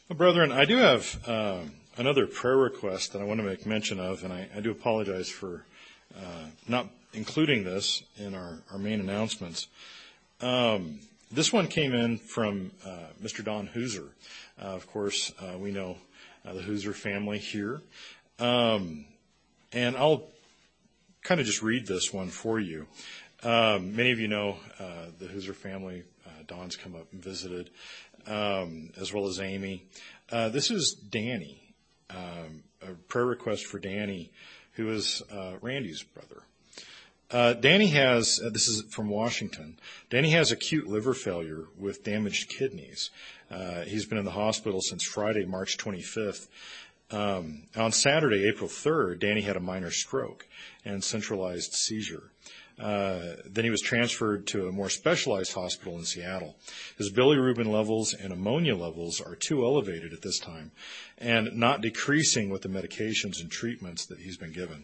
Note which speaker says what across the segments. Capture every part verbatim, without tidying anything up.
Speaker 1: Well, brethren, I do have uh, another prayer request that I want to make mention of, and I, I do apologize for uh, not including this in our, our main announcements. Um, this one came in from uh, Mister Don Hooser. Uh, of course, uh, we know uh, the Hooser family here. Um, and I'll kind of just read this one for you. Um, many of you know uh, the Hooser family. Uh, Don's come up and visited. Um, as well as Amy. Uh, this is Danny, um, a prayer request for Danny, who is uh, Randy's brother. Uh, Danny has, uh, this is from Washington, Danny has acute liver failure with damaged kidneys. Uh, he's been in the hospital since Friday, March twenty-fifth. Um, on Saturday, April third, Danny had a minor stroke and centralized seizure. Uh, then he was transferred to a more specialized hospital in Seattle. His bilirubin levels and ammonia levels are too elevated at this time and not decreasing with the medications and treatments that he's been given.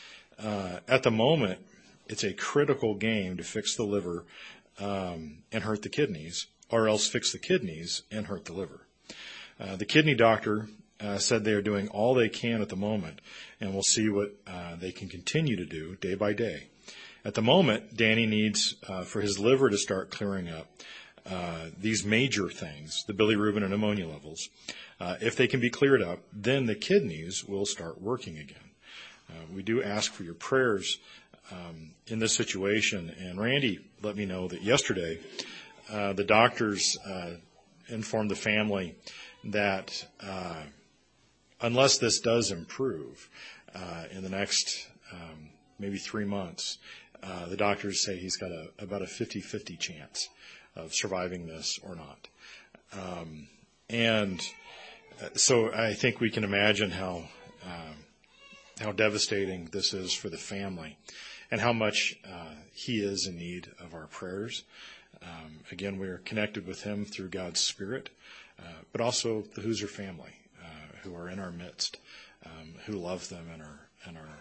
Speaker 1: Uh, at the moment, it's a critical game to fix the liver um, and hurt the kidneys, or else fix the kidneys and hurt the liver. Uh, the kidney doctor uh, said they are doing all they can at the moment, and we'll see what uh, they can continue to do day by day. At the moment, Danny needs uh, for his liver to start clearing up uh, these major things, the bilirubin and ammonia levels. Uh, if they can be cleared up, then the kidneys will start working again. Uh, we do ask for your prayers um, in this situation. And Randy let me know that yesterday uh, the doctors uh, informed the family that uh, unless this does improve uh, in the next um, maybe three months, Uh, the doctors say he's got a, about a fifty-fifty chance of surviving this or not. Um, and uh, so I think we can imagine how uh, how devastating this is for the family and how much uh, he is in need of our prayers. Um, again, we're connected with him through God's Spirit, uh, but also the Hooser family uh, who are in our midst, um, who love them and are and are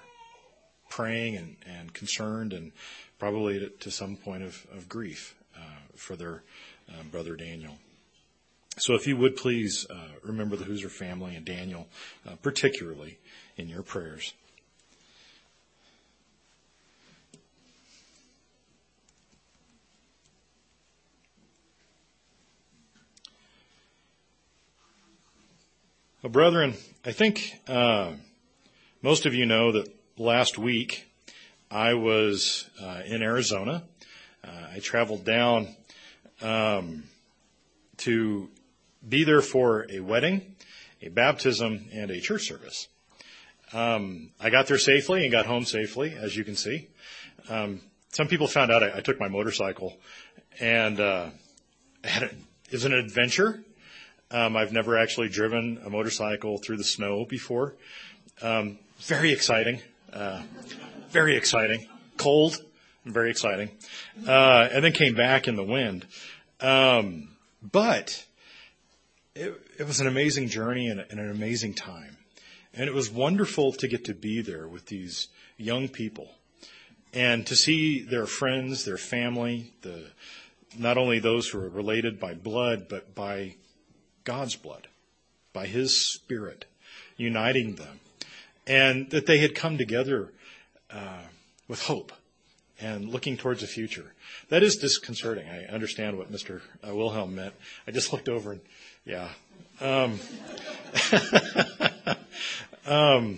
Speaker 1: praying and, and concerned and probably to, to some point of, of grief uh, for their uh, brother Daniel. So if you would please uh, remember the Hooser family and Daniel uh, particularly in your prayers. Well, brethren, I think uh, most of you know that last week, I was uh, in Arizona. Uh, I traveled down um, to be there for a wedding, a baptism, and a church service. Um, I got there safely and got home safely, as you can see. Um, some people found out I, I took my motorcycle, and uh, I had a, it was an adventure. Um, I've never actually driven a motorcycle through the snow before. Um, very exciting. Uh, very exciting, cold, and very exciting, uh, and then came back in the wind. Um, but it, it was an amazing journey and, and an amazing time. And it was wonderful to get to be there with these young people and to see their friends, their family, the not only those who are related by blood, but by God's blood, by His Spirit, uniting them. And that they had come together uh, with hope and looking towards the future. That is disconcerting. I understand what Mister Uh, Wilhelm meant. I just looked over and, yeah. Um, um,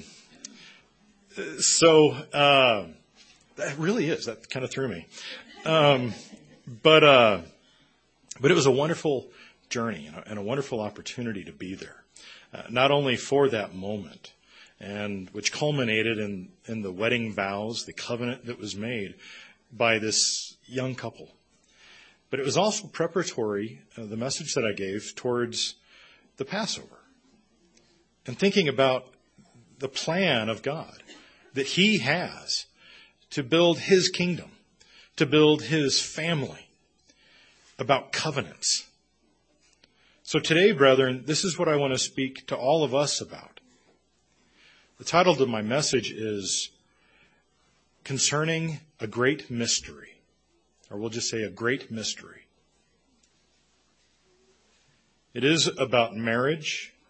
Speaker 1: so uh, that really is. That kind of threw me. Um, but uh, but it was a wonderful journey and a, and a wonderful opportunity to be there, uh, not only for that moment, and which culminated in, in the wedding vows, the covenant that was made by this young couple. But it was also preparatory, uh, the message that I gave, towards the Passover. And thinking about the plan of God that He has to build His kingdom, to build His family, about covenants. So today, brethren, this is what I want to speak to all of us about. The title of my message is Concerning a Great Mystery, or we'll just say a great mystery. It is about marriage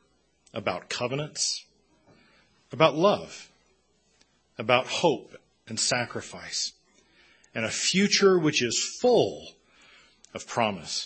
Speaker 1: about covenants, about love, about hope and sacrifice, and a future which is full of promise.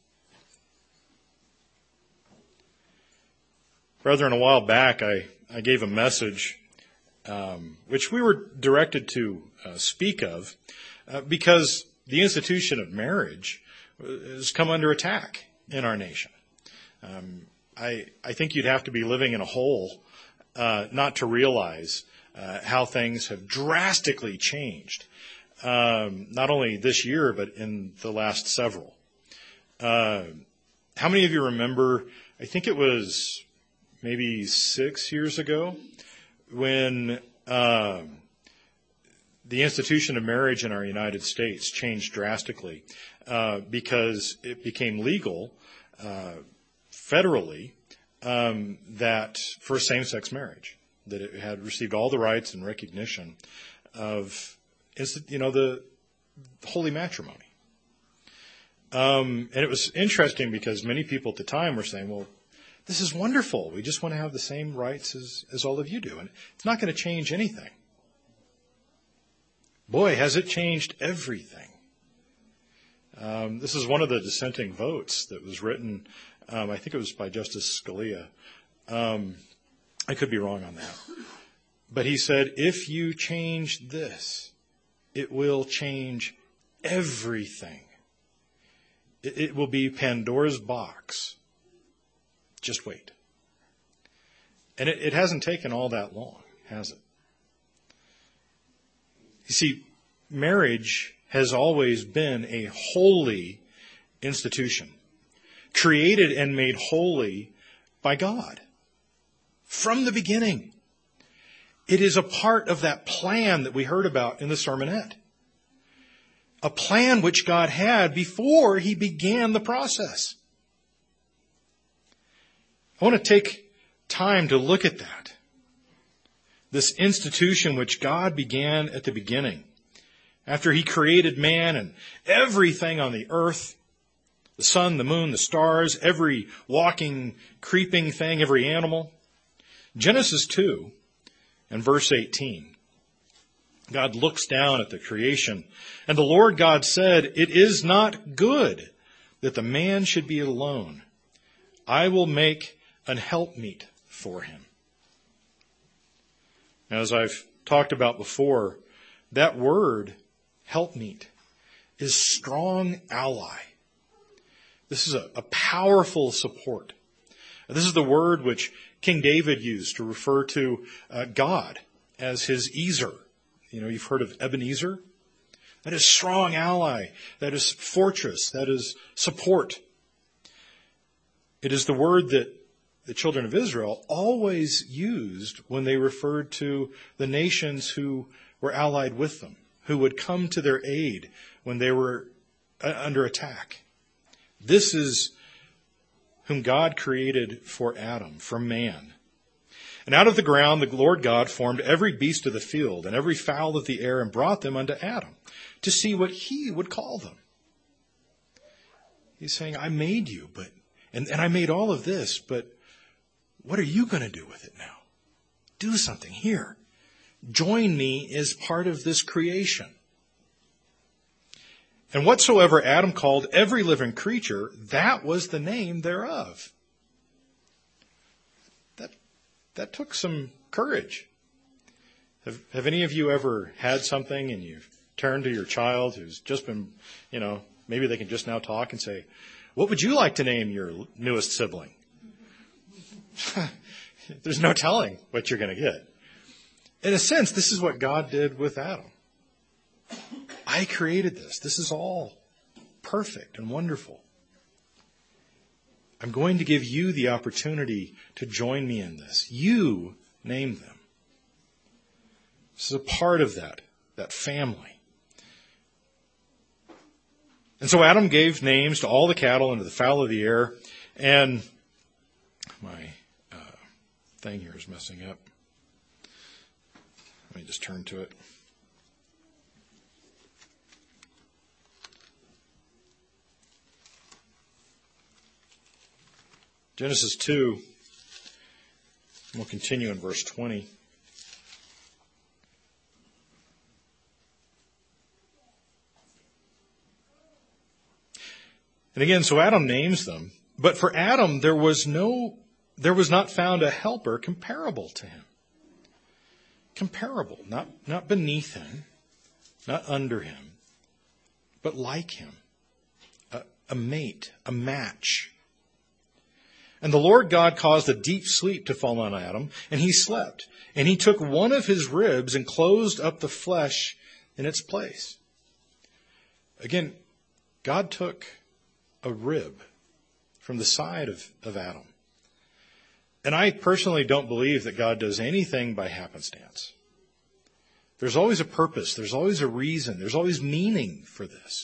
Speaker 1: Brethren, a while back I, I gave a message um, which we were directed to uh, speak of uh, because the institution of marriage has come under attack in our nation. Um, I, I think you'd have to be living in a hole uh, not to realize uh, how things have drastically changed, um, not only this year, but in the last several. Uh, how many of you remember, I think it was maybe six years ago, when uh, the institution of marriage in our United States changed drastically uh, because it became legal uh, federally um, that for same-sex marriage, that it had received all the rights and recognition of, you know, the holy matrimony. Um, and it was interesting because many people at the time were saying, well, this is wonderful. We just want to have the same rights as, as all of you do. And it's not going to change anything. Boy, has it changed everything. Um, this is one of the dissenting votes that was written, um, I think it was by Justice Scalia. Um, I could be wrong on that. But he said, if you change this, it will change everything. It, it will be Pandora's box. Just wait. And it, it hasn't taken all that long, has it? You see, marriage has always been a holy institution, created and made holy by God. From the beginning. It is a part of that plan that we heard about in the sermonette. A plan which God had before he began the process. I want to take time to look at that. This institution which God began at the beginning. After he created man and everything on the earth, the sun, the moon, the stars, every walking, creeping thing, every animal. Genesis two and verse eighteen. God looks down at the creation, and the Lord God said, it is not good that the man should be alone. I will make an helpmeet for him. Now, as I've talked about before, that word, helpmeet, is strong ally. This is a, a powerful support. This is the word which King David used to refer to uh, God as his Ezer. You know, you've heard of Ebenezer? That is strong ally. That is fortress. That is support. It is the word that the children of Israel always used when they referred to the nations who were allied with them, who would come to their aid when they were under attack. This is whom God created for Adam, for man. And out of the ground the Lord God formed every beast of the field and every fowl of the air and brought them unto Adam to see what he would call them. He's saying, I made you, but and, and I made all of this, but what are you going to do with it now? Do something here. Join me as part of this creation. And whatsoever Adam called every living creature, that was the name thereof. That, that took some courage. Have, have any of you ever had something and you've turned to your child who's just been, you know, maybe they can just now talk and say, what would you like to name your newest sibling? There's no telling what you're going to get. In a sense, this is what God did with Adam. I created this. This is all perfect and wonderful. I'm going to give you the opportunity to join me in this. You name them. This is a part of that, that family. And so Adam gave names to all the cattle and to the fowl of the air. And my uh, thing here is messing up. Let me just turn to it. Genesis two We'll continue in verse twenty. And again, so Adam names them. But for Adam, there was no, there was not found a helper comparable to him. Comparable, not, not beneath him, not under him, but like him. A, a mate, a match. And the Lord God caused a deep sleep to fall on Adam, and he slept. And he took one of his ribs and closed up the flesh in its place. Again, God took a rib from the side of, of Adam. And I personally don't believe that God does anything by happenstance. There's always a purpose. There's always a reason. There's always meaning for this.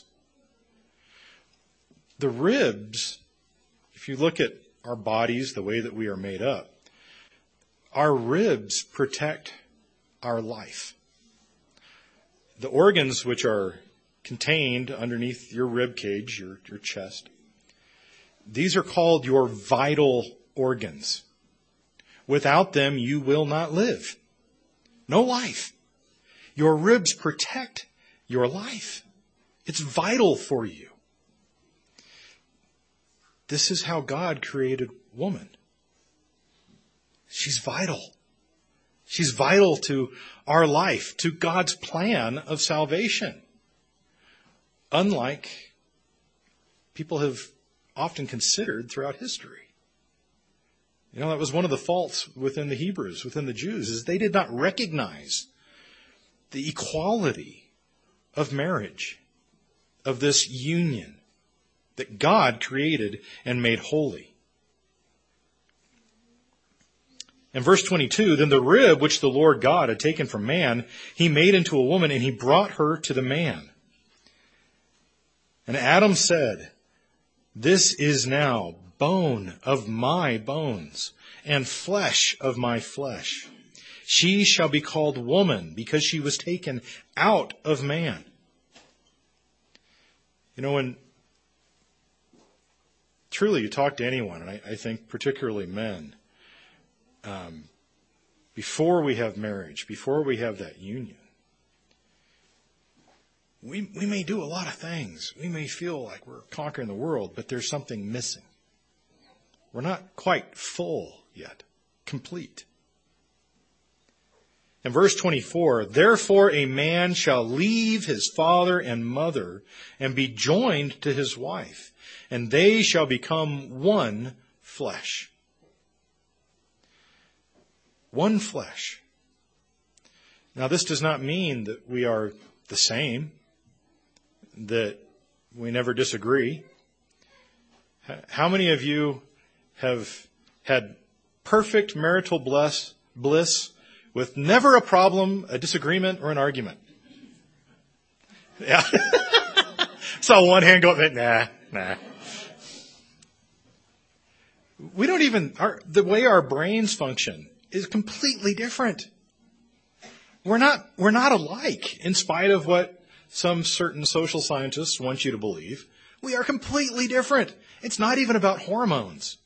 Speaker 1: The ribs, if you look at our bodies, the way that we are made up, our ribs protect our life. The organs which are contained underneath your rib cage, your, your chest, these are called your vital organs. Without them, you will not live. No life. Your ribs protect your life. It's vital for you. This is how God created woman. She's vital. She's vital to our life, to God's plan of salvation. Unlike people have often considered throughout history. You know, that was one of the faults within the Hebrews, within the Jews, is they did not recognize the equality of marriage, of this union that God created and made holy. In verse twenty-two, then the rib which the Lord God had taken from man, he made into a woman, and he brought her to the man. And Adam said, this is now bone of my bones and flesh of my flesh. She shall be called woman because she was taken out of man. You know, when truly you talk to anyone, and I, I think particularly men, um, before we have marriage, before we have that union, We, we may do a lot of things. We may feel like we're conquering the world, but there's something missing. We're not quite full yet, complete. In verse twenty-four, therefore a man shall leave his father and mother and be joined to his wife, and they shall become one flesh. One flesh. Now this does not mean that we are the same, that we never disagree. How many of you have had perfect marital bliss, bliss with never a problem, a disagreement, or an argument? Yeah. Saw one hand go up, nah, nah. We don't even, our, the way our brains function is completely different. We're not, we're not alike, in spite of what some certain social scientists want you to believe. We are completely different. It's not even about hormones.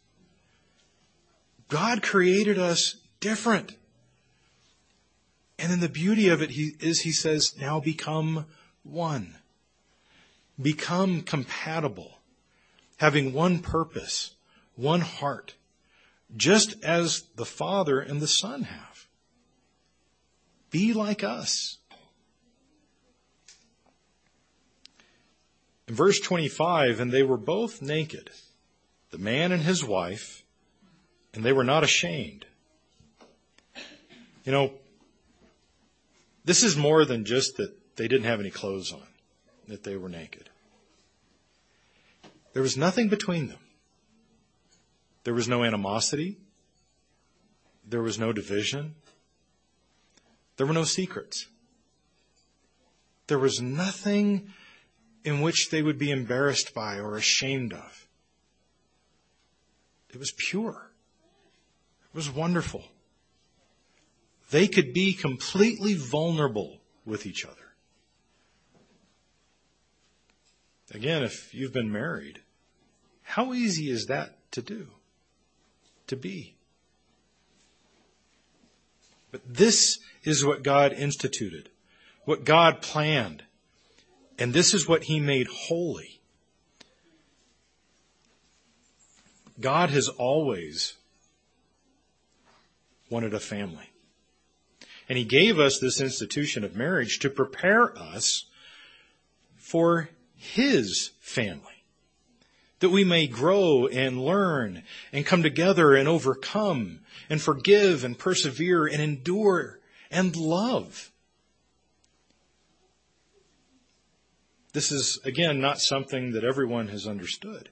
Speaker 1: God created us different. And then the beauty of it he, is he says, now become one. Become compatible. Having one purpose, one heart. Just as the Father and the Son have. Be like us. In verse twenty-five, and they were both naked, the man and his wife, and they were not ashamed. You know, this is more than just that they didn't have any clothes on, that they were naked. There was nothing between them. There was no animosity. There was no division. There were no secrets. There was nothing in which they would be embarrassed by or ashamed of. It was pure. It was wonderful. They could be completely vulnerable with each other. Again, if you've been married, how easy is that to do, to be? But this is what God instituted, what God planned, and this is what He made holy. God has always wanted a family. And He gave us this institution of marriage to prepare us for His family, that we may grow and learn and come together and overcome and forgive and persevere and endure and love. This is, again, not something that everyone has understood.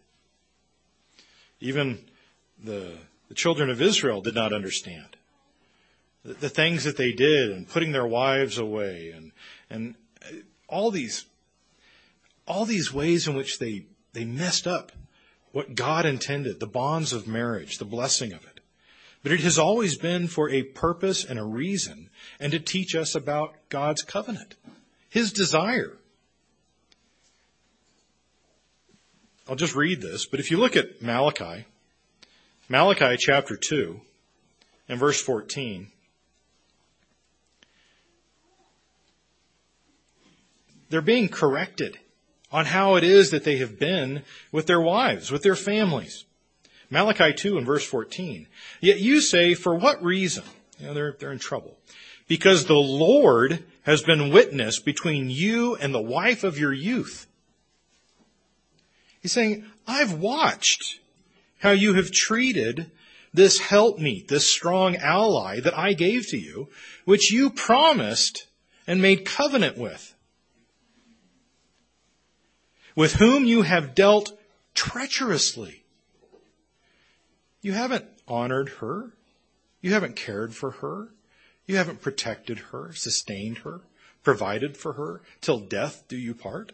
Speaker 1: Even the, the children of Israel did not understand the, the things that they did and putting their wives away and and all these all these ways in which they, they messed up what God intended, the bonds of marriage, the blessing of it. But it has always been for a purpose and a reason, and to teach us about God's covenant, His desire. I'll just read this, but if you look at Malachi, Malachi chapter two and verse fourteen, they're being corrected on how it is that they have been with their wives, with their families. Malachi two and verse fourteen. Yet you say, for what reason? You know, they're, they're in trouble. Because the Lord has been witness between you and the wife of your youth. He's saying, I've watched how you have treated this helpmeet, this strong ally that I gave to you, which you promised and made covenant with, with whom you have dealt treacherously. You haven't honored her. You haven't cared for her. You haven't protected her, sustained her, provided for her, till death do you part.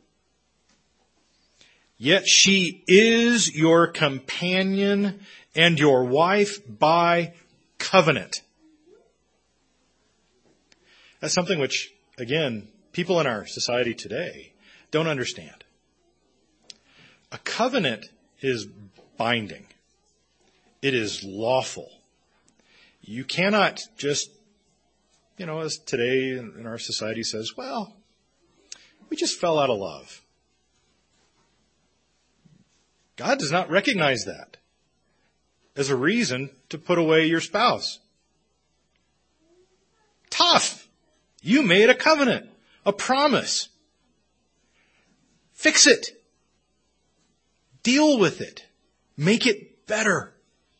Speaker 1: Yet she is your companion and your wife by covenant. That's something which, again, people in our society today don't understand. A covenant is binding. It is lawful. You cannot just, you know, as today in our society says, well, we just fell out of love. God does not recognize that as a reason to put away your spouse. Tough. You made a covenant, a promise. Fix it. Deal with it. Make it better.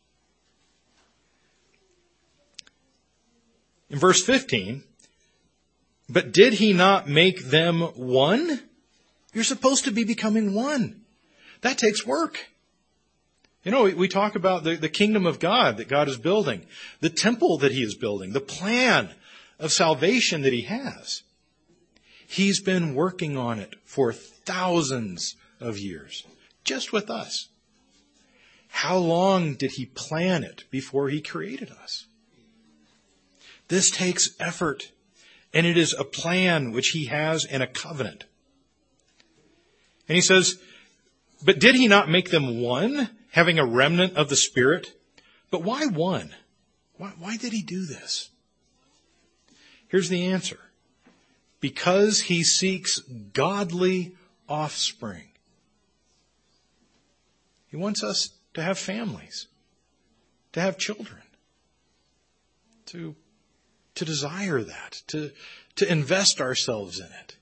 Speaker 1: In verse fifteen, but did He not make them one? You're supposed to be becoming one. That takes work. You know, we talk about the, the kingdom of God that God is building, the temple that He is building, the plan of salvation that He has. He's been working on it for thousands of years, just with us. How long did He plan it before He created us? This takes effort, and it is a plan which He has and a covenant. And He says, but did He not make them one, having a remnant of the Spirit? But why one? Why, why did He do this? Here's the answer. Because He seeks godly offspring. He wants us to have families, to have children, to, to desire that, to, to invest ourselves in it,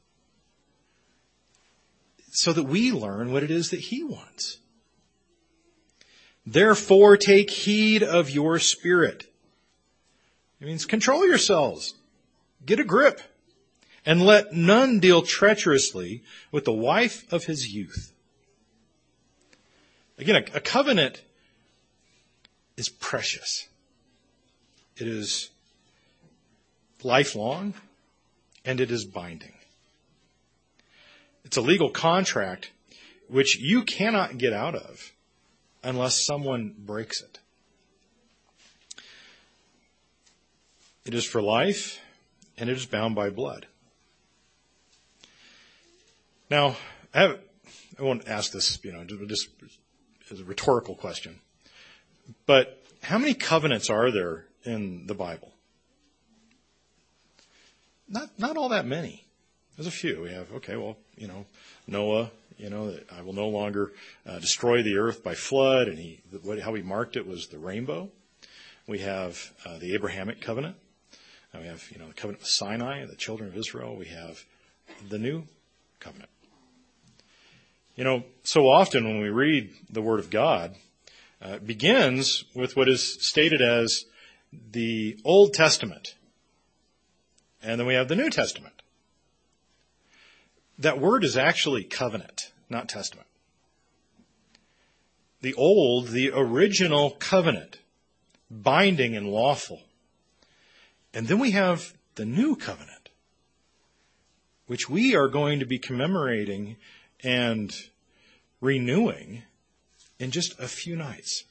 Speaker 1: so that we learn what it is that He wants. Therefore, take heed of your spirit. It means control yourselves. Get a grip. And let none deal treacherously with the wife of his youth. Again, a, a covenant is precious. It is lifelong, and it is binding. It's a legal contract which you cannot get out of unless someone breaks it. It is for life, and it is bound by blood. Now, I, have, I won't ask this, you know, just as a rhetorical question, but how many covenants are there in the Bible? not not all that many. There's a few. We have, okay, well, you know, Noah, you know, that I will no longer uh, destroy the earth by flood, and he, what, how he marked it was the rainbow. We have uh, the Abrahamic covenant. Uh, we have, you know, the covenant with Sinai, the children of Israel. We have the new covenant. You know, so often when we read the Word of God, uh, it begins with what is stated as the Old Testament. And then we have the New Testament. That word is actually covenant, not testament. The old, the original covenant, binding and lawful. And then we have the new covenant, which we are going to be commemorating and renewing in just a few nights.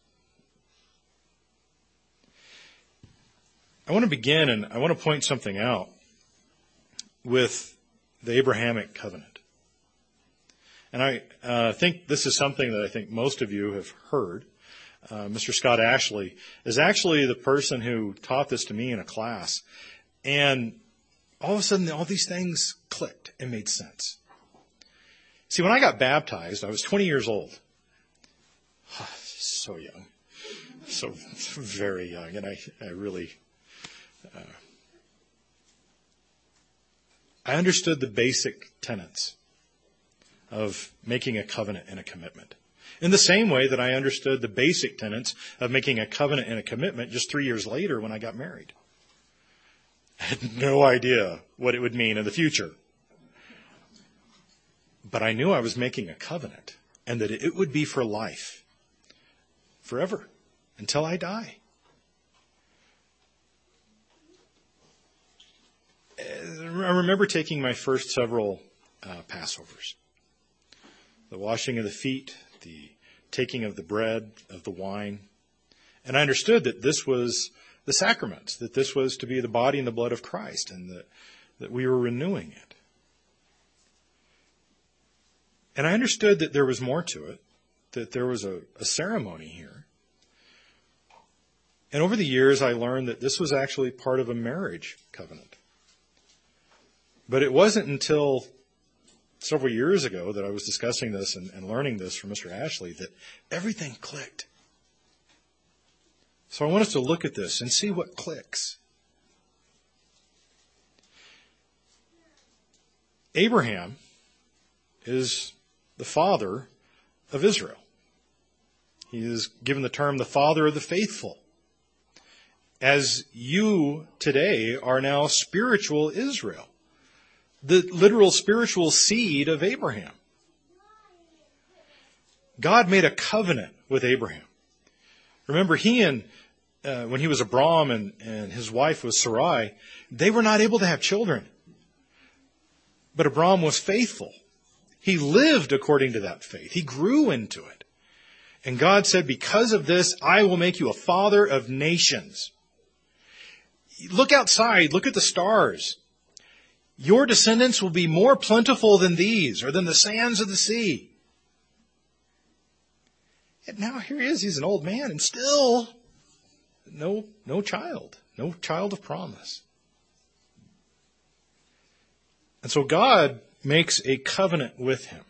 Speaker 1: I want to begin, and I want to point something out with the Abrahamic covenant. And I uh, think this is something that I think most of you have heard. Uh, Mister Scott Ashley is actually the person who taught this to me in a class. And all of a sudden, all these things clicked and made sense. See, when I got baptized, I was twenty years old. So young. So very young. And I, I really... Uh, I understood the basic tenets of making a covenant and a commitment. In the same way that I understood the basic tenets of making a covenant and a commitment just three years later when I got married. I had no idea what it would mean in the future. But I knew I was making a covenant and that it would be for life, forever, until I die. I remember taking my first several uh, Passovers. The washing of the feet, the taking of the bread, of the wine. And I understood that this was the sacraments, that this was to be the body and the blood of Christ, and that, that we were renewing it. And I understood that there was more to it, that there was a, a ceremony here. And over the years, I learned that this was actually part of a marriage covenant. But it wasn't until several years ago that I was discussing this and, and learning this from Mister Ashley that everything clicked. So I want us to look at this and see what clicks. Abraham is the father of Israel. He is given the term the father of the faithful. As you today are now spiritual Israel. The literal spiritual seed of Abraham. God made a covenant with Abraham. Remember, he and, uh, when he was Abram and, and his wife was Sarai, they were not able to have children. But Abram was faithful. He lived according to that faith. He grew into it. And God said, because of this, I will make you a father of nations. Look outside. Look at the stars. Your descendants will be more plentiful than these, or than the sands of the sea. And now here he is, he's an old man, and still no, no child, no child of promise. And so God makes a covenant with him.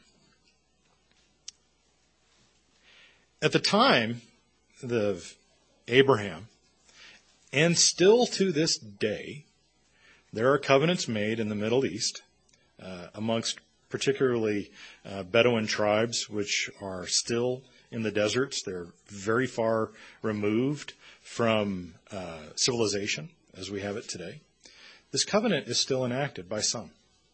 Speaker 1: At the time of Abraham, and still to this day, there are covenants made in the Middle East uh, amongst particularly uh, Bedouin tribes, which are still in the deserts. They're very far removed from uh, civilization as we have it today. This covenant is still enacted by some.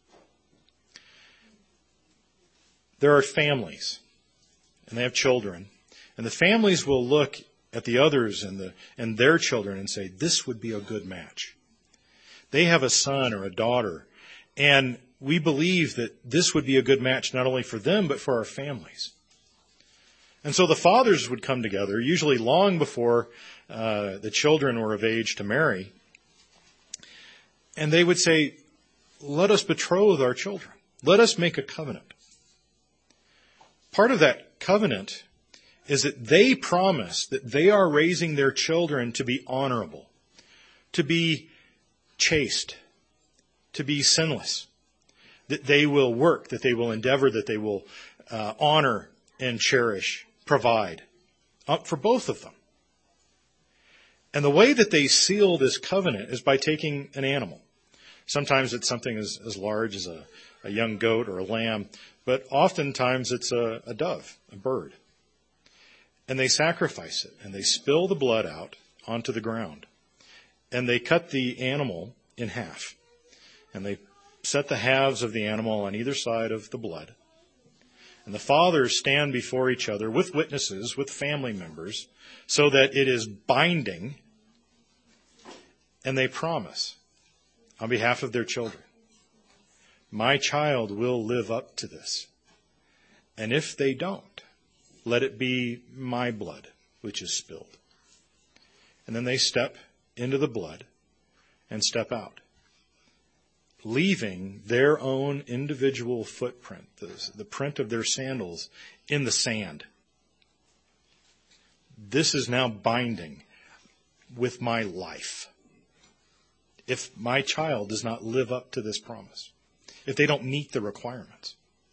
Speaker 1: There are families, and they have children, and the families will look at the others and the and their children and say, this would be a good match. They have a son or a daughter, and we believe that this would be a good match not only for them, but for our families. And so the fathers would come together, usually long before uh, the children were of age to marry, and they would say, let us betroth our children. Let us make a covenant. Part of that covenant is that they promise that they are raising their children to be honorable, to be chaste, to be sinless, that they will work, that they will endeavor, that they will uh, honor and cherish, provide uh, for both of them. And the way that they seal this covenant is by taking an animal. Sometimes it's something as, as large as a, a young goat or a lamb, but oftentimes it's a, a dove, a bird. And they sacrifice it, and they spill the blood out onto the ground. And they cut the animal in half. And they set the halves of the animal on either side of the blood. And the fathers stand before each other with witnesses, with family members, so that it is binding. And they promise on behalf of their children, my child will live up to this. And if they don't, let it be my blood which is spilled. And then they step into the blood and step out, leaving their own individual footprint, the, the print of their sandals, in the sand. This is now binding with my life. If my child does not live up to this promise, if they don't meet the requirements.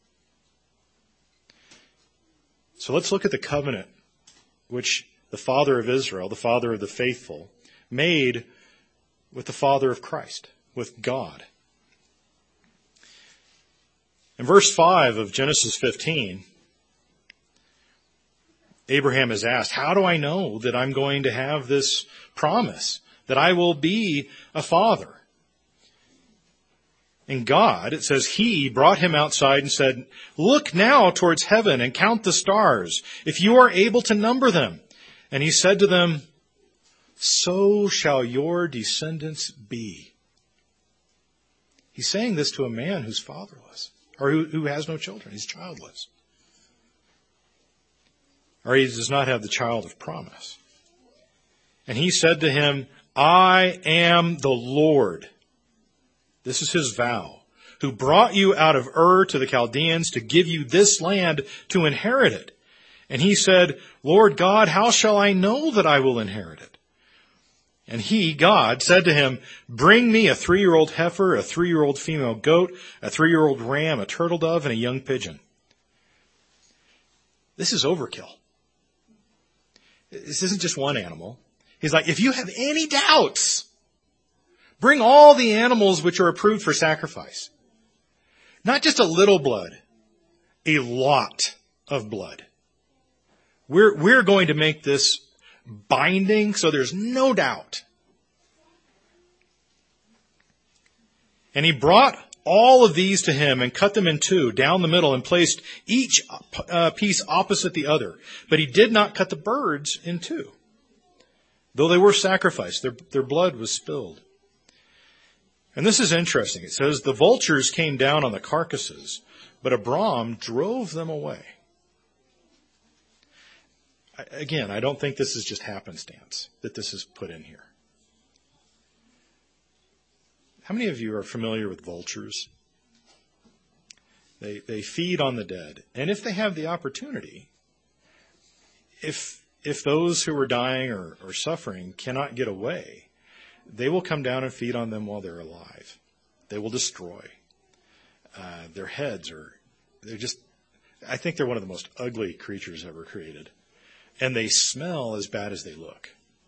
Speaker 1: So let's look at the covenant which the father of Israel, the father of the faithful, made with the father of Christ, with God. In verse five of Genesis fifteen, Abraham is asked, how do I know that I'm going to have this promise, that I will be a father? And God, it says, he brought him outside and said, look now towards heaven and count the stars, if you are able to number them. And he said to them, so shall your descendants be. He's saying this to a man who's fatherless, or who, who has no children. He's childless. Or he does not have the child of promise. And he said to him, I am the Lord. This is his vow, who brought you out of Ur to the Chaldeans to give you this land to inherit it. And he said, Lord God, how shall I know that I will inherit it? And he, God, said to him, bring me a three-year-old heifer, a three-year-old female goat, a three-year-old ram, a turtle dove, and a young pigeon. This is overkill. This isn't just one animal. He's like, if you have any doubts, bring all the animals which are approved for sacrifice. Not just a little blood, a lot of blood. We're, we're going to make this binding so there's no doubt. And he brought all of these to him and cut them in two down the middle and placed each uh, piece opposite the other. But he did not cut the birds in two. Though they were sacrificed, their, their blood was spilled. And this is interesting. It says, the vultures came down on the carcasses, but Abram drove them away. Again, I don't think this is just happenstance, that this is put in here. How many of you are familiar with vultures? They, they feed on the dead. And if they have the opportunity, if, if those who are dying or, or suffering cannot get away, they will come down and feed on them while they're alive. They will destroy. Uh, their heads are, they're just, I think they're one of the most ugly creatures ever created. And they smell as bad as they look.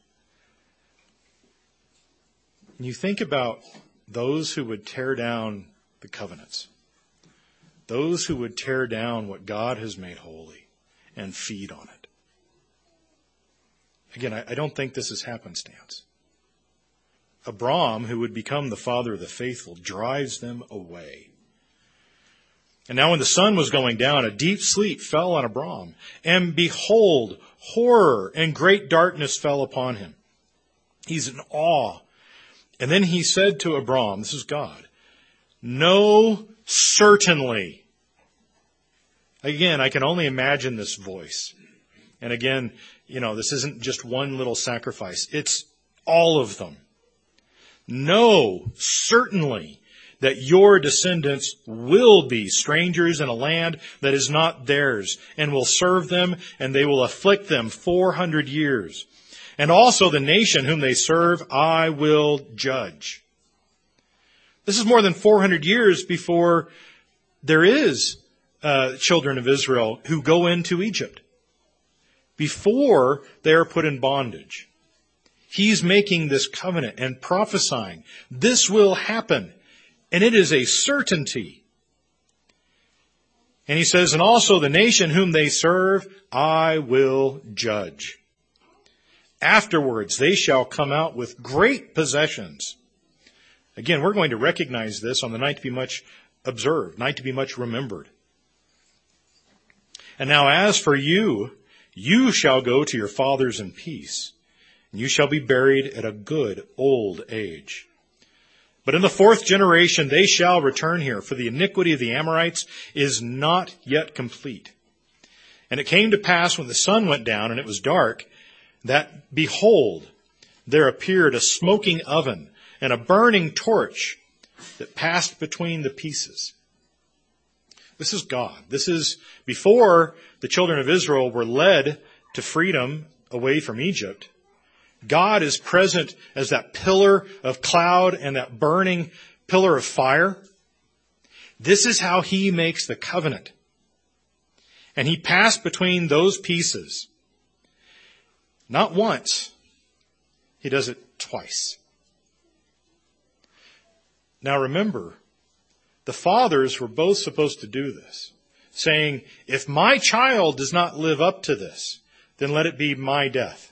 Speaker 1: You think about those who would tear down the covenants. Those who would tear down what God has made holy and feed on it. Again, I, I don't think this is happenstance. Abram, who would become the father of the faithful, drives them away. And now when the sun was going down, a deep sleep fell on Abram. And behold, horror and great darkness fell upon him. He's in awe. And then he said to Abram, this is God, no, certainly. Again, I can only imagine this voice. And again, you know, this isn't just one little sacrifice. It's all of them. No, certainly, that your descendants will be strangers in a land that is not theirs, and will serve them, and they will afflict them four hundred years. And also the nation whom they serve, I will judge. This is more than four hundred years before there is uh, children of Israel who go into Egypt. Before they are put in bondage. He's making this covenant and prophesying. This will happen. And it is a certainty. And he says, and also the nation whom they serve, I will judge. Afterwards, they shall come out with great possessions. Again, we're going to recognize this on the night to be much observed, night to be much remembered. And now as for you, you shall go to your fathers in peace, and you shall be buried at a good old age. But in the fourth generation they shall return here, for the iniquity of the Amorites is not yet complete. And it came to pass when the sun went down and it was dark, that, behold, there appeared a smoking oven and a burning torch that passed between the pieces. This is God. This is before the children of Israel were led to freedom away from Egypt. God is present as that pillar of cloud and that burning pillar of fire. This is how he makes the covenant. And he passed between those pieces. Not once. He does it twice. Now remember, the fathers were both supposed to do this, saying, if my child does not live up to this, then let it be my death.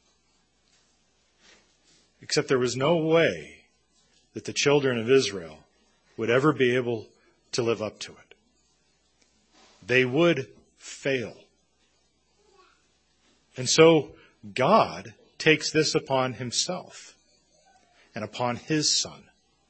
Speaker 1: Except there was no way that the children of Israel would ever be able to live up to it. They would fail. And so God takes this upon himself and upon his son.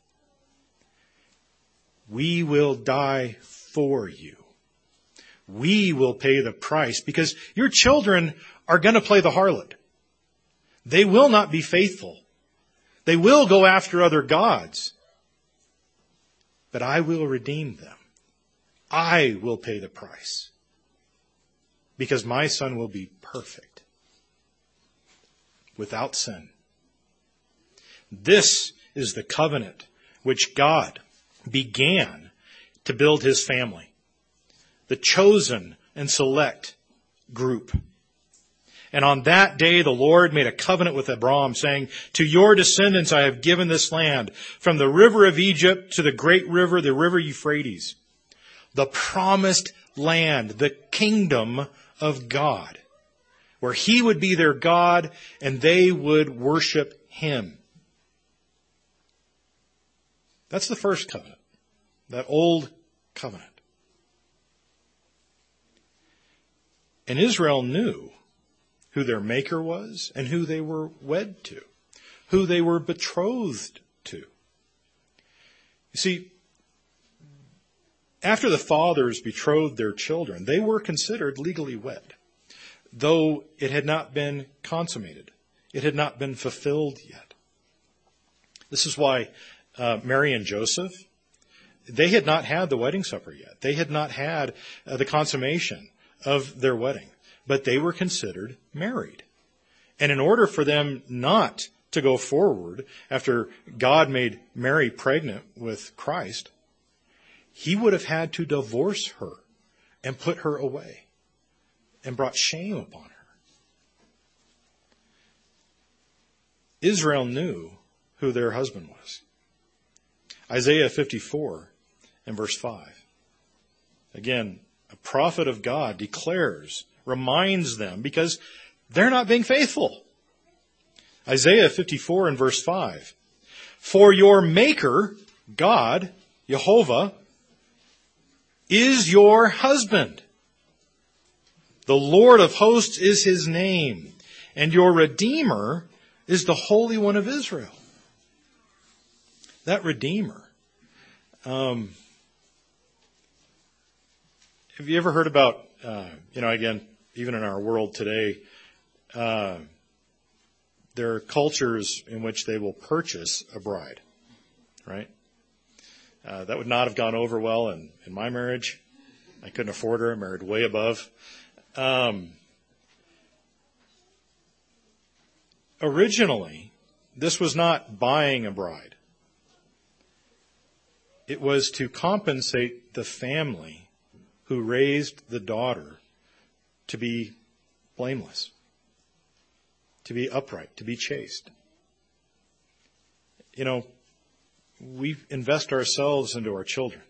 Speaker 1: We will die for you. We will pay the price because your children are going to play the harlot. They will not be faithful. They will go after other gods. But I will redeem them. I will pay the price. Because my son will be perfect. Without sin. This is the covenant which God began to build his family. The chosen and select group. And on that day, the Lord made a covenant with Abram, saying, to your descendants I have given this land, from the river of Egypt to the great river, the river Euphrates. The promised land, the kingdom of God, where he would be their God and they would worship him. That's the first covenant, that old covenant. And Israel knew who their maker was and who they were wed to, who they were betrothed to. You see, after the fathers betrothed their children, they were considered legally wed, though it had not been consummated. It had not been fulfilled yet. This is why uh, Mary and Joseph, they had not had the wedding supper yet. They had not had uh, the consummation of their wedding, but they were considered married. And in order for them not to go forward after God made Mary pregnant with Christ, he would have had to divorce her and put her away and brought shame upon her. Israel knew who their husband was. Isaiah fifty-four and verse five. Again, a prophet of God declares, reminds them, because they're not being faithful. Isaiah fifty-four and verse five. For your maker, God, Jehovah, is your husband. The Lord of hosts is his name, and your Redeemer is the Holy One of Israel. That Redeemer. Um, have you ever heard about, uh, you know, again, even in our world today, uh, there are cultures in which they will purchase a bride, right? Uh, that would not have gone over well in, in my marriage. I couldn't afford her. I married way above. Um, originally, this was not buying a bride. It was to compensate the family who raised the daughter to be blameless, to be upright, to be chaste. You know, we invest ourselves into our children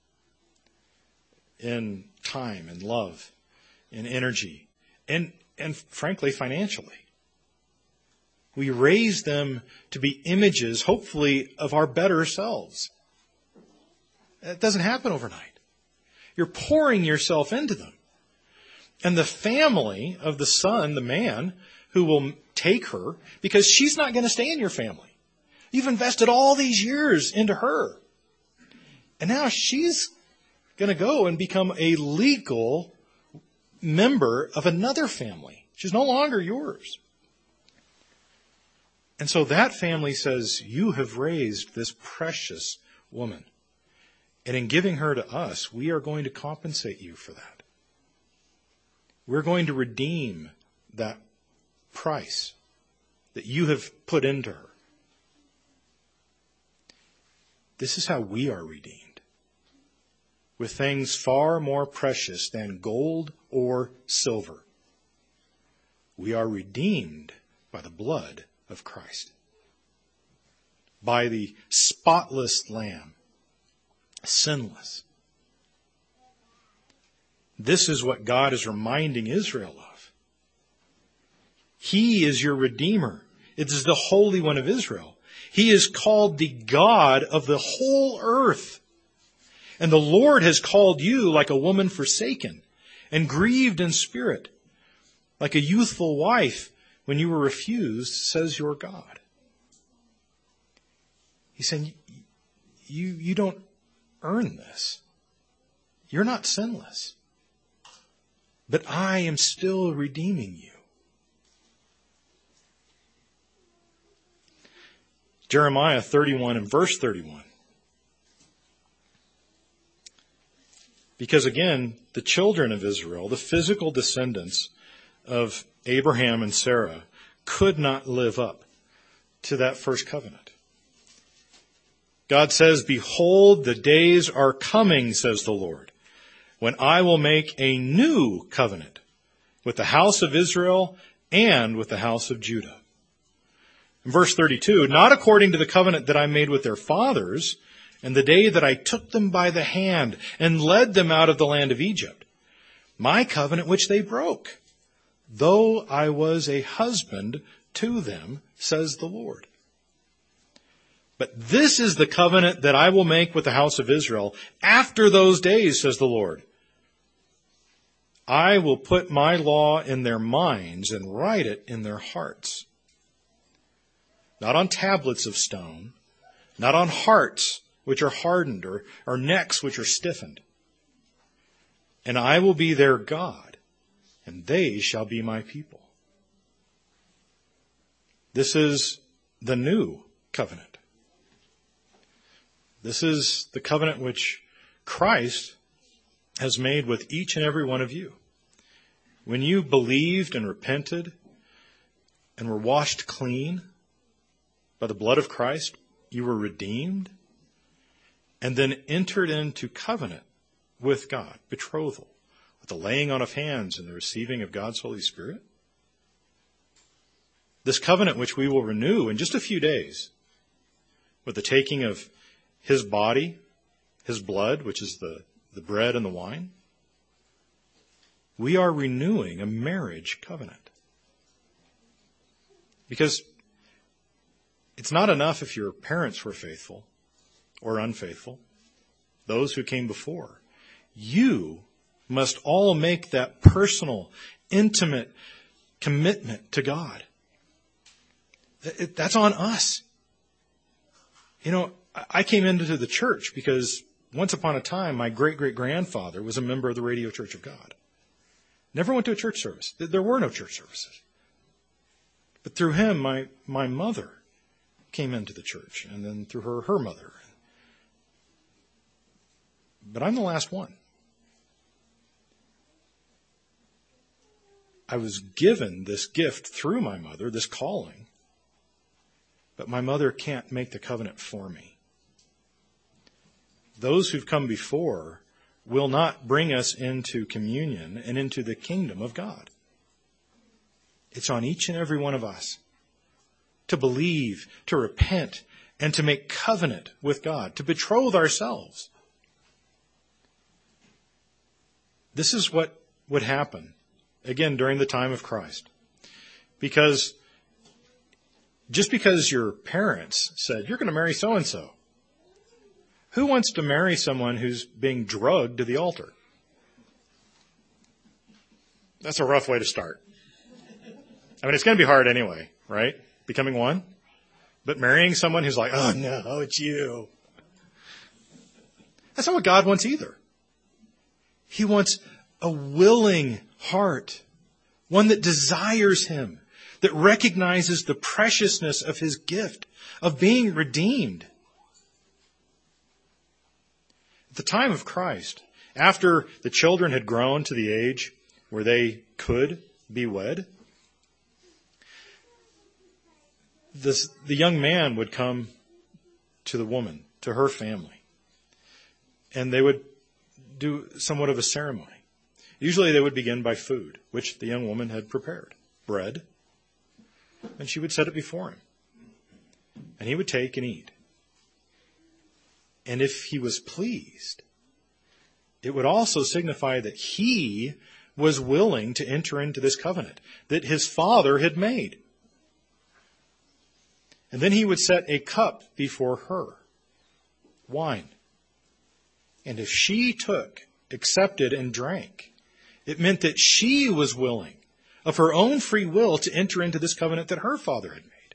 Speaker 1: in time and love, in energy, and, and frankly, financially. We raise them to be images, hopefully, of our better selves. It doesn't happen overnight. You're pouring yourself into them. And the family of the son, the man, who will take her, because she's not going to stay in your family. You've invested all these years into her. And now she's going to go and become a legal member of another family. She's no longer yours. And so that family says, you have raised this precious woman. And in giving her to us, we are going to compensate you for that. We're going to redeem that price that you have put into her. This is how we are redeemed. With things far more precious than gold or silver. We are redeemed by the blood of Christ. By the spotless Lamb. Sinless. This is what God is reminding Israel of. He is your Redeemer. It is the Holy One of Israel. He is called the God of the whole earth. And the Lord has called you like a woman forsaken and grieved in spirit, like a youthful wife when you were refused, says your God. He's saying, you, you don't earn this. You're not sinless. But I am still redeeming you. Jeremiah thirty-one and verse thirty-one. Because again, the children of Israel, the physical descendants of Abraham and Sarah, could not live up to that first covenant. God says, behold, the days are coming, says the Lord, when I will make a new covenant with the house of Israel and with the house of Judah. In verse thirty-two, not according to the covenant that I made with their fathers, and the day that I took them by the hand and led them out of the land of Egypt, my covenant which they broke, though I was a husband to them, says the Lord. But this is the covenant that I will make with the house of Israel after those days, says the Lord. I will put my law in their minds and write it in their hearts. Not on tablets of stone, not on hearts which are hardened or, or necks which are stiffened. And I will be their God, and they shall be my people. This is the new covenant. This is the covenant which Christ has made with each and every one of you. When you believed and repented and were washed clean by the blood of Christ, you were redeemed and then entered into covenant with God, betrothal, with the laying on of hands and the receiving of God's Holy Spirit. This covenant which we will renew in just a few days with the taking of His body, His blood, which is the, the bread and the wine. We are renewing a marriage covenant. Because it's not enough if your parents were faithful or unfaithful, those who came before. You must all make that personal, intimate commitment to God. That's on us. You know, I came into the church because once upon a time, my great-great-grandfather was a member of the Radio Church of God. Never went to a church service. There were no church services. But through him, my, my mother came into the church, and then through her, her mother. But I'm the last one. I was given this gift through my mother, this calling, but my mother can't make the covenant for me. those who've come before will not bring us into communion and into the kingdom of God. It's on each and every one of us to believe, to repent, and to make covenant with God, to betroth ourselves. This is what would happen, again, during the time of Christ. Because just because your parents said, you're going to marry so-and-so, who wants to marry someone who's being drugged to the altar? That's a rough way to start. I mean, it's going to be hard anyway, right? Becoming one. But marrying someone who's like, oh no, it's you. That's not what God wants either. He wants a willing heart, one that desires Him, that recognizes the preciousness of His gift, of being redeemed. At the time of Christ, after the children had grown to the age where they could be wed, this, the young man would come to the woman, to her family, and they would do somewhat of a ceremony. Usually they would begin by food, which the young woman had prepared, bread, and she would set it before him. And he would take and eat. And if he was pleased, it would also signify that he was willing to enter into this covenant that his father had made. And then he would set a cup before her, wine. And if she took, accepted, and drank, it meant that she was willing, of her own free will, to enter into this covenant that her father had made.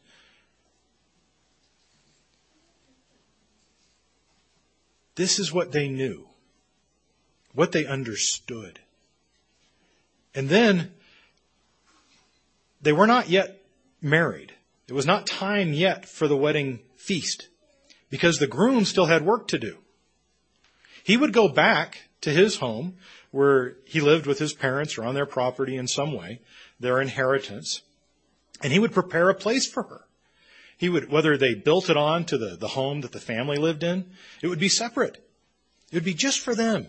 Speaker 1: This is what they knew, what they understood. And then, they were not yet married. It was not time yet for the wedding feast, because the groom still had work to do. He would go back to his home, where he lived with his parents or on their property in some way, their inheritance, and he would prepare a place for her. He would, whether they built it on to the, the home that the family lived in, it would be separate. It would be just for them.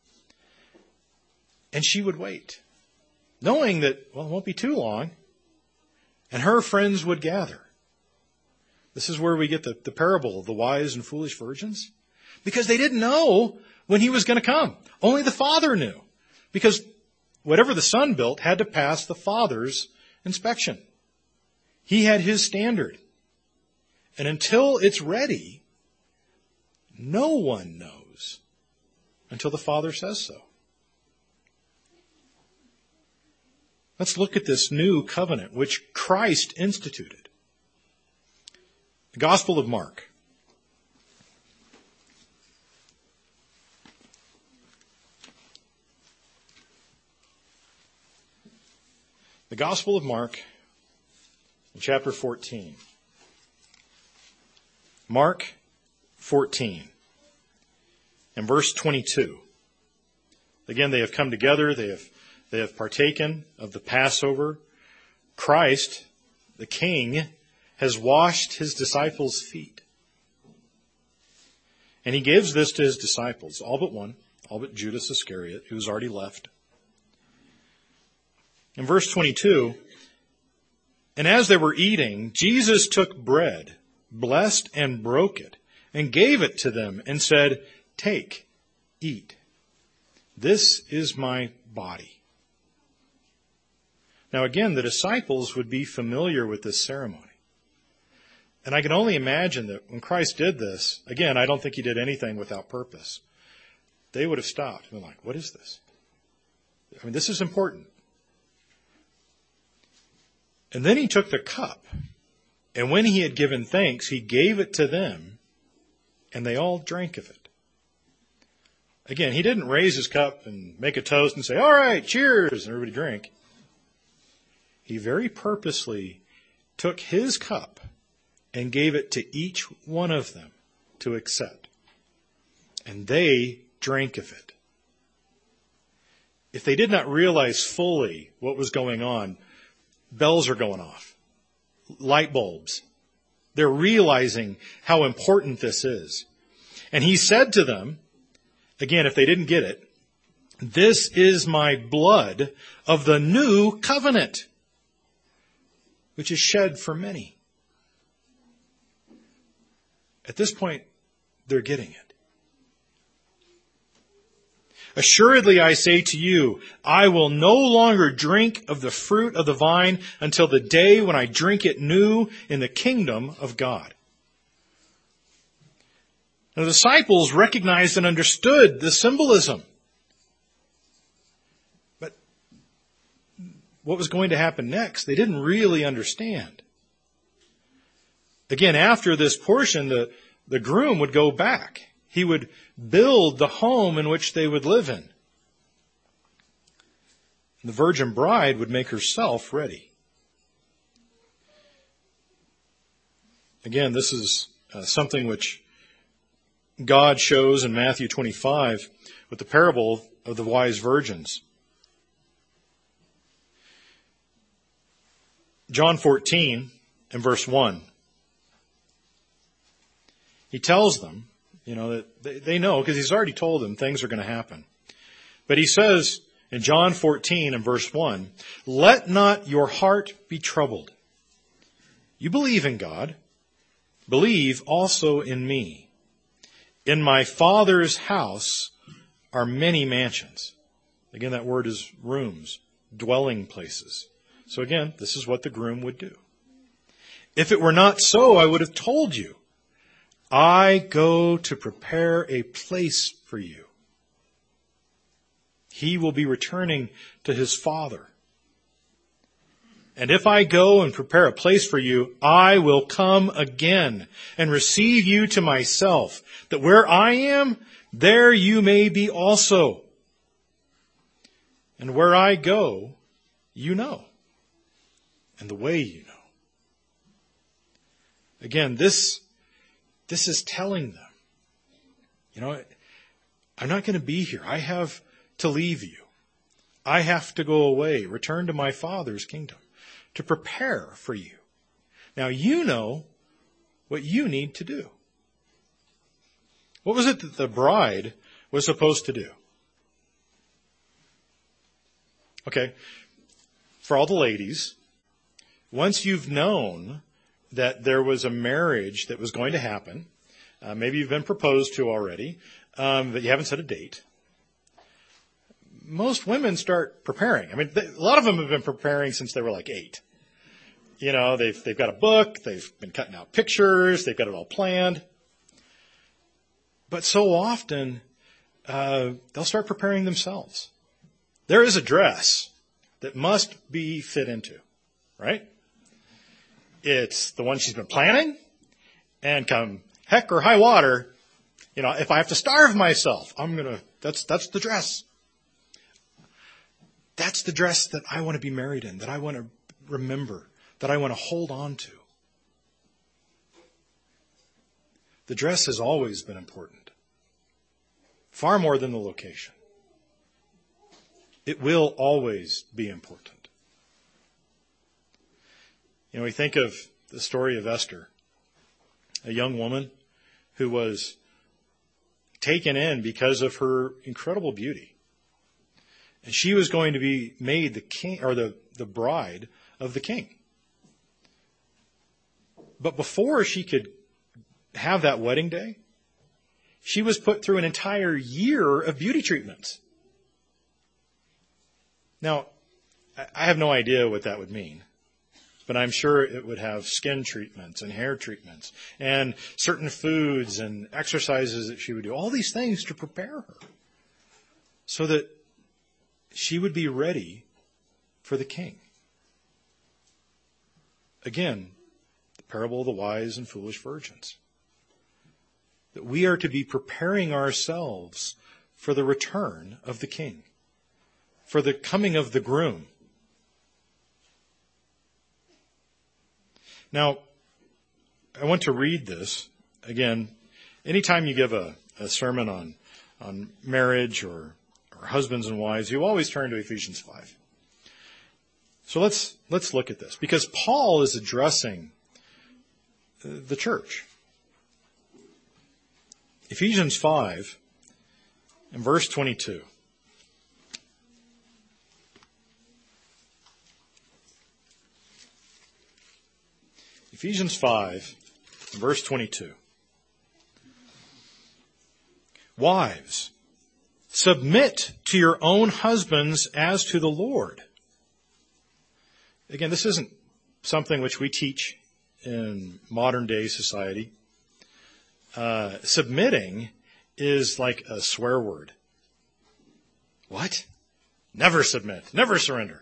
Speaker 1: And she would wait, knowing that, well, it won't be too long, and her friends would gather. This is where we get the, the parable of the wise and foolish virgins, because they didn't know when he was going to come. Only the Father knew, because whatever the Son built had to pass the Father's inspection. He had his standard. And until it's ready, no one knows until the Father says so. Let's look at this new covenant which Christ instituted. The Gospel of Mark. The Gospel of Mark, in chapter fourteen. Mark fourteen, and verse twenty-two. Again, they have come together, they have, they have partaken of the Passover. Christ, the King, has washed his disciples' feet. And he gives this to his disciples, all but one, all but Judas Iscariot, who's already left. In verse twenty-two, and as they were eating, Jesus took bread, blessed and broke it, and gave it to them, and said, take, eat. This is my body. Now again, the disciples would be familiar with this ceremony. And I can only imagine that when Christ did this, again, I don't think he did anything without purpose. They would have stopped and been like, what is this? I mean, this is important. And then he took the cup, and when he had given thanks, he gave it to them, and they all drank of it. Again, he didn't raise his cup and make a toast and say, all right, cheers, and everybody drink. He very purposely took his cup and gave it to each one of them to accept. And they drank of it. If they did not realize fully what was going on, bells are going off. Light bulbs. They're realizing how important this is. And he said to them, again, if they didn't get it, "This is my blood of the new covenant, which is shed for many." At this point, they're getting it. "Assuredly, I say to you, I will no longer drink of the fruit of the vine until the day when I drink it new in the kingdom of God." Now, the disciples recognized and understood the symbolism. But what was going to happen next, they didn't really understand. Again, after this portion, the, the groom would go back. He would build the home in which they would live in. The virgin bride would make herself ready. Again, this is uh, something which God shows in Matthew twenty-five with the parable of the wise virgins. John fourteen and verse one. He tells them, you know, that they, they know because he's already told them things are going to happen. But he says in John fourteen and verse one, "Let not your heart be troubled. You believe in God. Believe also in me. In my Father's house are many mansions." Again, that word is rooms, dwelling places. So again, this is what the groom would do. "If it were not so, I would have told you. I go to prepare a place for you." He will be returning to his Father. "And if I go and prepare a place for you, I will come again and receive you to myself, that where I am, there you may be also. And where I go, you know, and the way you know." Again, this, this is telling them, you know, I'm not going to be here. I have to leave you. I have to go away, return to my Father's kingdom to prepare for you. Now you know what you need to do. What was it that the bride was supposed to do? Okay, for all the ladies, once you've known that there was a marriage that was going to happen, uh, maybe you've been proposed to already, um, but you haven't set a date, most women start preparing. I mean, they, a lot of them have been preparing since they were like eight. You know, they've they've got a book, they've been cutting out pictures, they've got it all planned. But so often, uh, they'll start preparing themselves. There is a dress that must be fit into, right? It's the one she's been planning, and come heck or high water, you know, if I have to starve myself, I'm gonna, that's, that's the dress. That's the dress that I want to be married in, that I want to remember, that I want to hold on to. The dress has always been important, far more than the location. It will always be important. You know, we think of the story of Esther, a young woman who was taken in because of her incredible beauty. And she was going to be made the king, or the, the bride of the king. But before she could have that wedding day, she was put through an entire year of beauty treatments. Now, I have no idea what that would mean, but I'm sure it would have skin treatments and hair treatments and certain foods and exercises that she would do, all these things to prepare her so that she would be ready for the king. Again, the parable of the wise and foolish virgins. That we are to be preparing ourselves for the return of the king, for the coming of the groom. Now, I want to read this. Again, anytime you give a, a sermon on, on marriage or, or husbands and wives, you always turn to Ephesians five. So let's, let's look at this, because Paul is addressing the church. Ephesians five and verse twenty-two. Ephesians five, verse twenty-two. Wives, submit to your own husbands as to the Lord. Again, this isn't something which we teach in modern day society. Uh, submitting is like a swear word. What? Never submit. Never surrender.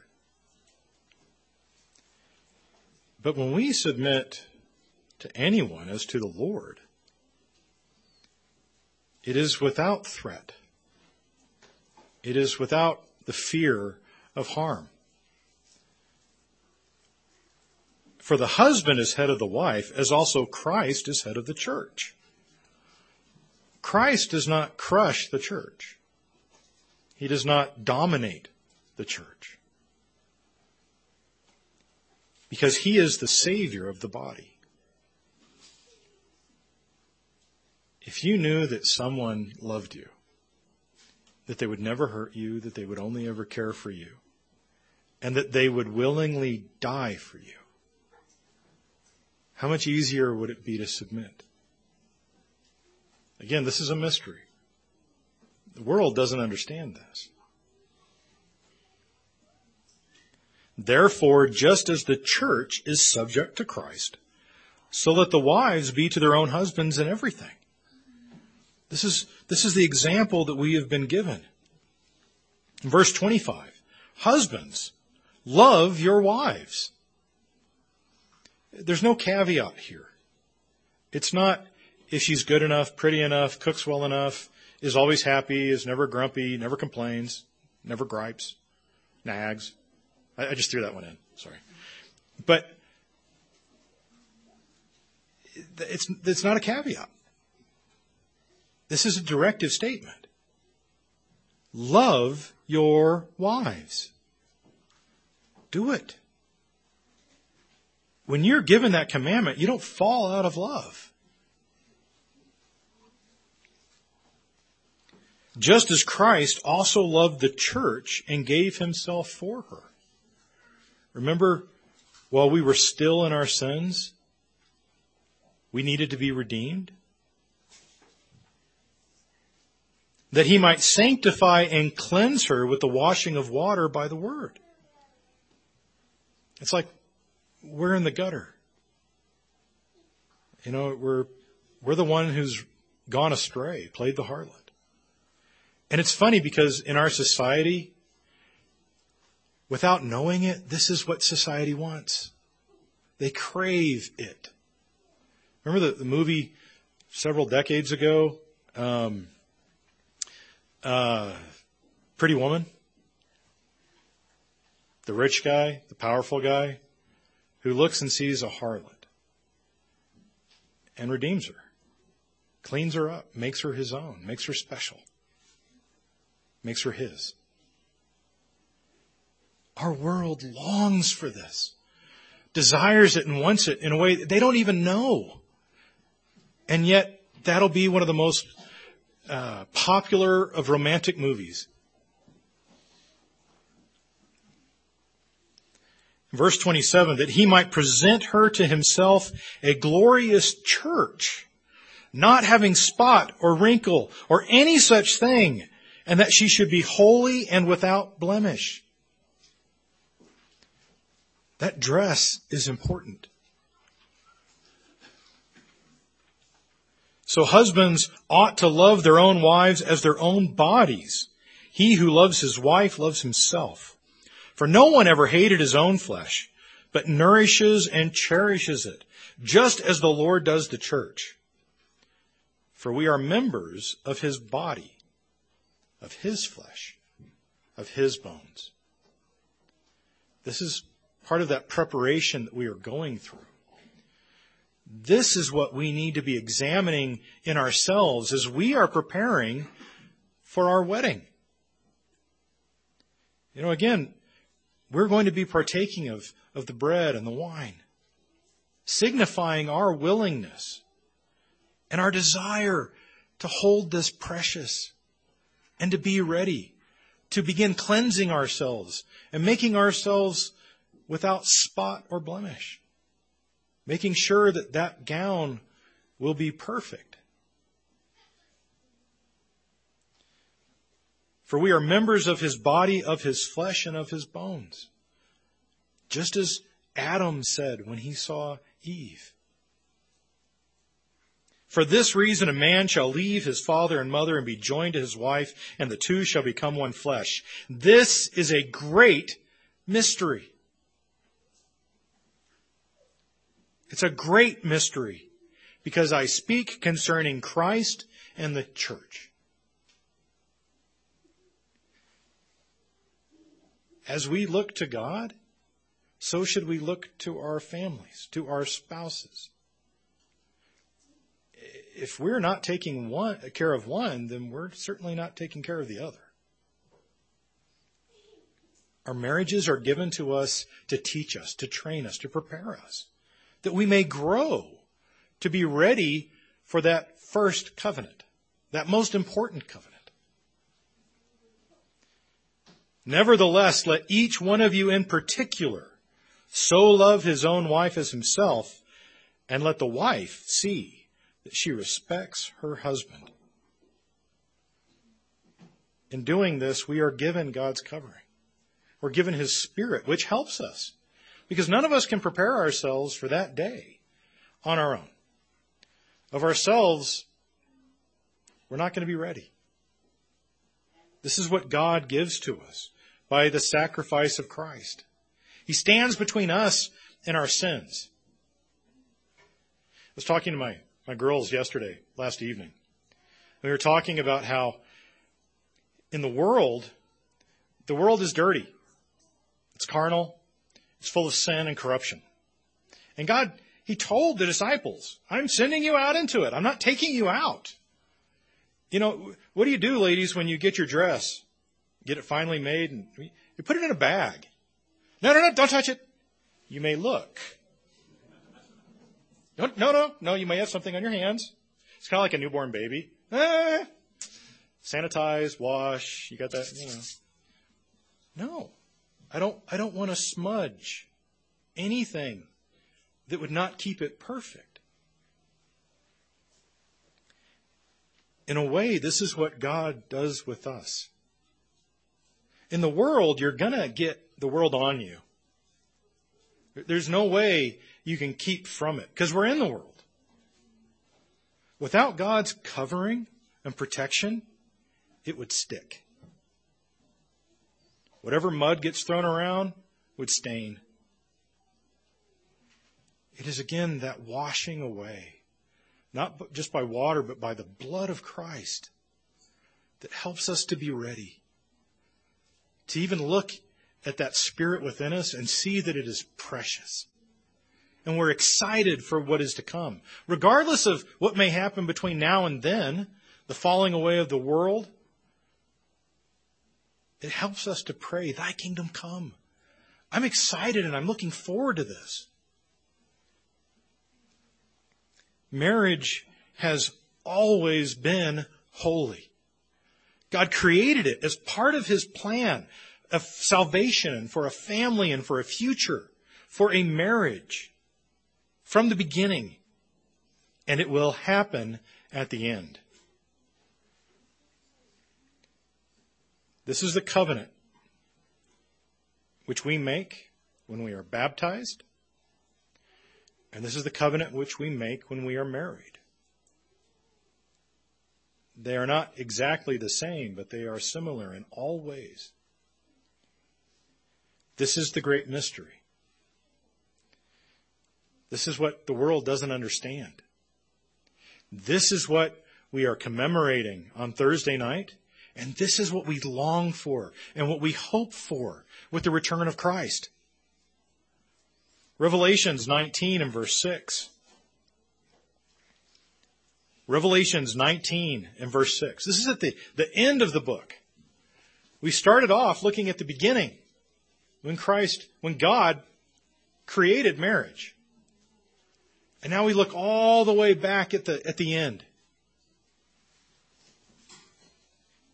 Speaker 1: But when we submit to anyone as to the Lord, it is without threat. It is without the fear of harm. For the husband is head of the wife, as also Christ is head of the church. Christ does not crush the church. He does not dominate the church. Because he is the Savior of the body. If you knew that someone loved you, that they would never hurt you, that they would only ever care for you, and that they would willingly die for you, how much easier would it be to submit? Again, this is a mystery. The world doesn't understand this. Therefore, just as the church is subject to Christ, so let the wives be to their own husbands in everything. This is, this is the example that we have been given. Verse twenty-five, husbands, love your wives. There's no caveat here. It's not if she's good enough, pretty enough, cooks well enough, is always happy, is never grumpy, never complains, never gripes, nags. I, I just threw that one in. Sorry. But it's, it's not a caveat. This is a directive statement. Love your wives. Do it. When you're given that commandment, you don't fall out of love. Just as Christ also loved the church and gave himself for her. Remember, while we were still in our sins, we needed to be redeemed. That he might sanctify and cleanse her with the washing of water by the word. It's like we're in the gutter. You know, we're, we're the one who's gone astray, played the harlot. And it's funny because in our society, without knowing it, this is what society wants. They crave it. Remember the, the movie several decades ago, um, uh, Pretty Woman? The rich guy, the powerful guy, who looks and sees a harlot and redeems her, cleans her up, makes her his own, makes her special, makes her his. Our world longs for this, desires it and wants it in a way that they don't even know. And yet that'll be one of the most uh, popular of romantic movies. Verse twenty-seven, that he might present her to himself a glorious church, not having spot or wrinkle or any such thing, and that she should be holy and without blemish. That dress is important. So husbands ought to love their own wives as their own bodies. He who loves his wife loves himself. For no one ever hated his own flesh, but nourishes and cherishes it, just as the Lord does the church. For we are members of his body, of his flesh, of his bones. This is part of that preparation that we are going through. This is what we need to be examining in ourselves as we are preparing for our wedding. You know, again, we're going to be partaking of, of the bread and the wine, signifying our willingness and our desire
Speaker 2: to hold this precious and to be ready to begin cleansing ourselves and making ourselves without spot or blemish, making sure that that gown will be perfect. For we are members of his body, of his flesh, and of his bones. Just as Adam said when he saw Eve. For this reason a man shall leave his father and mother and be joined to his wife, and the two shall become one flesh. This is a great mystery. It's a great mystery because I speak concerning Christ and the church. As we look to God, so should we look to our families, to our spouses. If we're not taking one, care of one, then we're certainly not taking care of the other. Our marriages are given to us to teach us, to train us, to prepare us, that we may grow to be ready for that first covenant, that most important covenant. Nevertheless, let each one of you in particular so love his own wife as himself, and let the wife see that she respects her husband. In doing this, we are given God's covering. We're given his Spirit, which helps us, because none of us can prepare ourselves for that day on our own. Of ourselves, we're not going to be ready. This is what God gives to us by the sacrifice of Christ. He stands between us and our sins. I was talking to my, my girls yesterday, last evening. We were talking about how in the world, the world is dirty. It's carnal. It's full of sin and corruption. And God, he told the disciples, I'm sending you out into it. I'm not taking you out. You know, what do you do, ladies, when you get your dress? Get it finally made and you put it in a bag. No, no, no, don't touch it. You may look. No, no, no, no, you may have something on your hands. It's kind of like a newborn baby. Ah, sanitize, wash, you got that, you know. No, I don't, I don't want to smudge anything that would not keep it perfect. In a way, this is what God does with us. In the world, you're going to get the world on you. There's no way you can keep from it because we're in the world. Without God's covering and protection, it would stick. Whatever mud gets thrown around would stain. It is again that washing away, not just by water, but by the blood of Christ that helps us to be ready. To even look at that Spirit within us and see that it is precious. And we're excited for what is to come. Regardless of what may happen between now and then, the falling away of the world, it helps us to pray, thy kingdom come. I'm excited and I'm looking forward to this. Marriage has always been holy. God created it as part of his plan of salvation and for a family and for a future, for a marriage from the beginning. And it will happen at the end. This is the covenant which we make when we are baptized. And this is the covenant which we make when we are married. They are not exactly the same, but they are similar in all ways. This is the great mystery. This is what the world doesn't understand. This is what we are commemorating on Thursday night, and this is what we long for and what we hope for with the return of Christ. Revelations nineteen and verse six. Revelations nineteen and verse six. This is at the, the end of the book. We started off looking at the beginning when Christ, when God created marriage. And now we look all the way back at the, at the end.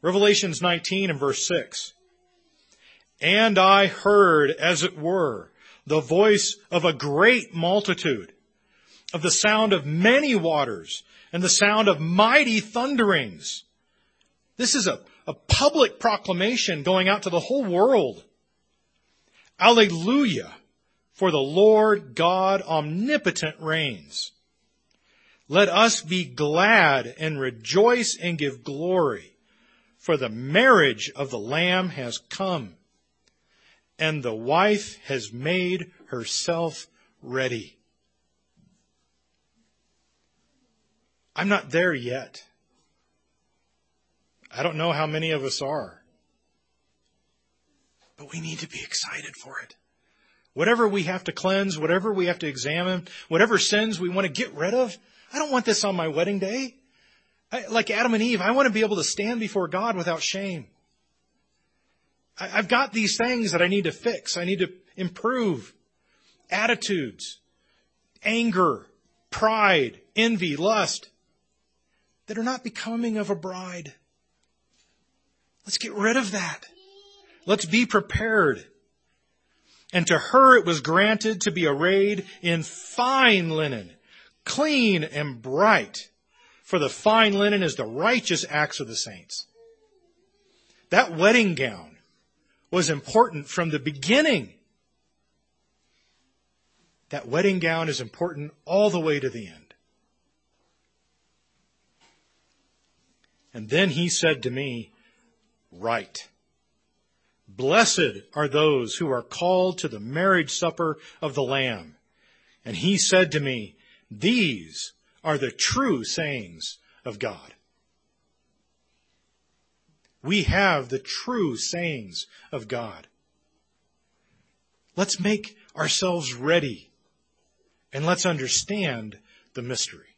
Speaker 2: Revelations nineteen and verse six. And I heard, as it were, the voice of a great multitude, of the sound of many waters, and the sound of mighty thunderings. This is a, a public proclamation going out to the whole world. Alleluia, for the Lord God omnipotent reigns. Let us be glad and rejoice and give glory, for the marriage of the Lamb has come, and the wife has made herself ready. I'm not there yet. I don't know how many of us are. But we need to be excited for it. Whatever we have to cleanse, whatever we have to examine, whatever sins we want to get rid of, I don't want this on my wedding day. I, like Adam and Eve, I want to be able to stand before God without shame. I, I've got these things that I need to fix. I need to improve. Attitudes, anger, pride, envy, lust, that are not becoming of a bride. Let's get rid of that. Let's be prepared. And to her it was granted to be arrayed in fine linen, clean and bright. For the fine linen is the righteous acts of the saints. That wedding gown was important from the beginning. That wedding gown is important all the way to the end. And then he said to me, "Write. Blessed are those who are called to the marriage supper of the Lamb." And he said to me, "These are the true sayings of God." We have the true sayings of God. Let's make ourselves ready and let's understand the mystery.